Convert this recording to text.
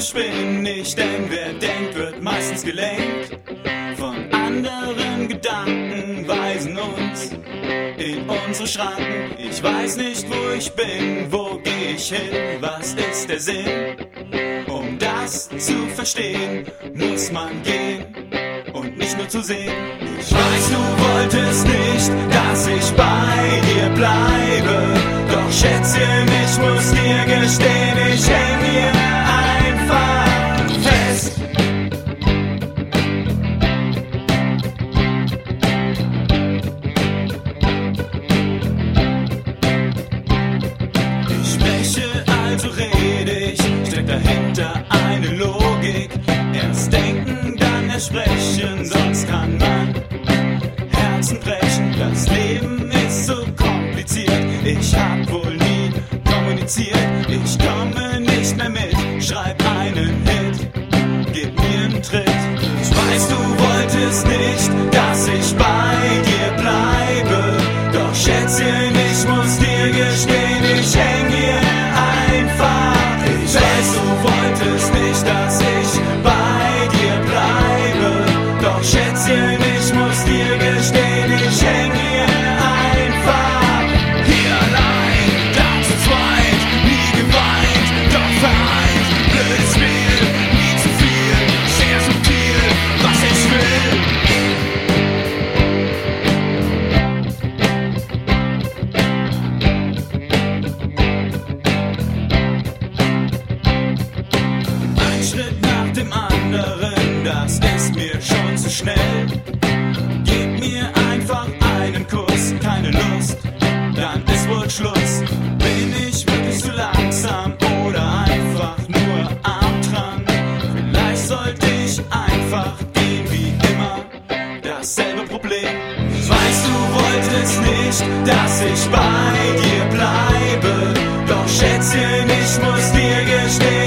ich bin nicht, denn wer denkt, wird meistens gelenkt von anderen Gedanken, weisen uns in unsere Schranken. Ich weiß nicht, wo ich bin, wo geh ich hin, was ist der Sinn? Um das zu verstehen, muss man gehen und nicht nur zu sehen. Ich weiß, du wolltest nicht, dass ich bei dir bleibe, doch Schätzchen, ich muss dir gestehen, ich häng hier einfach fest. Ich spreche, also rede ich, steckt dahinter eine Logik. Erst denken, dann ersprechen, sonst kann man Herzen brechen. Das Leben ist so kompliziert, ich hab wohl nie kommuniziert. Ich komme nicht mehr mit, schreib einen Hit, gib mir einen Tritt. Ich weiß, du wolltest nicht, dass ich bei dir bleibe, doch Schätzchen, ich muss dir gestehen, ich häng hier einfach fest. Du wolltest nicht, dass ich bei dir bleibe, doch Schätzchen, ich muss dir gestehen, ich häng hier einfach hier allein, da zu zweit, nie geweint, doch vereint. Blödes Spiel, nie zu viel, sehr subtil, was ich will. Ein Schritt nach dem anderen, das ist mir schon zu schnell. Gib mir einfach einen Kuss, keine Lust, dann ist wohl Schluss. Bin ich wirklich zu langsam oder einfach nur arm dran? Vielleicht sollte ich einfach gehen wie immer, dasselbe Problem. Ich weiß, du wolltest nicht, dass ich bei dir bleibe, doch Schätzchen, ich muss dir gestehen,